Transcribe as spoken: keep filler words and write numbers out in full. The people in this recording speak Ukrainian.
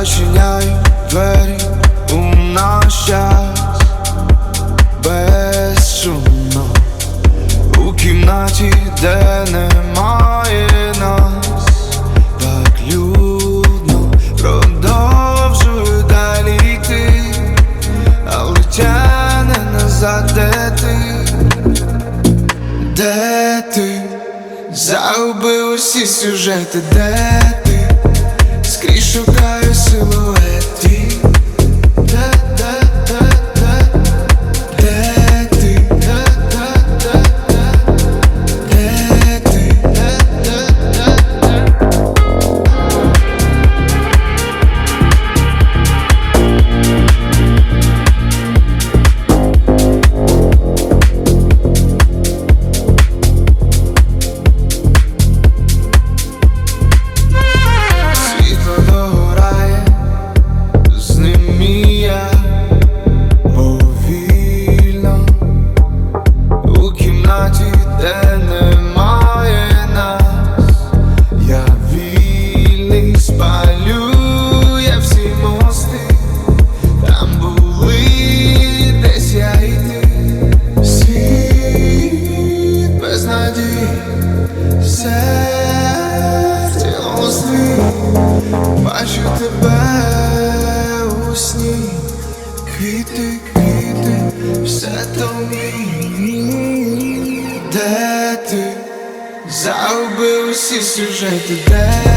зачиняю двері у наш час безшумно, у кімнаті, де немає нас, так людно, продовжую далі йти, але тяне назад. Де ти? Де ти? Загубив усі сюжети, де ти? Скрізь шукаю силует твій. Де, де, де, де? Де ти? Де, де, де, де? Де ти? Де, де, де, де? Де немає нас, я вільний, спалює всі мости, там були десь я і ти. Світ без надії, серці острі, бачу тебе у сні, квіти, квіти, все то мій. Де ти? Загубив усі сюжети, де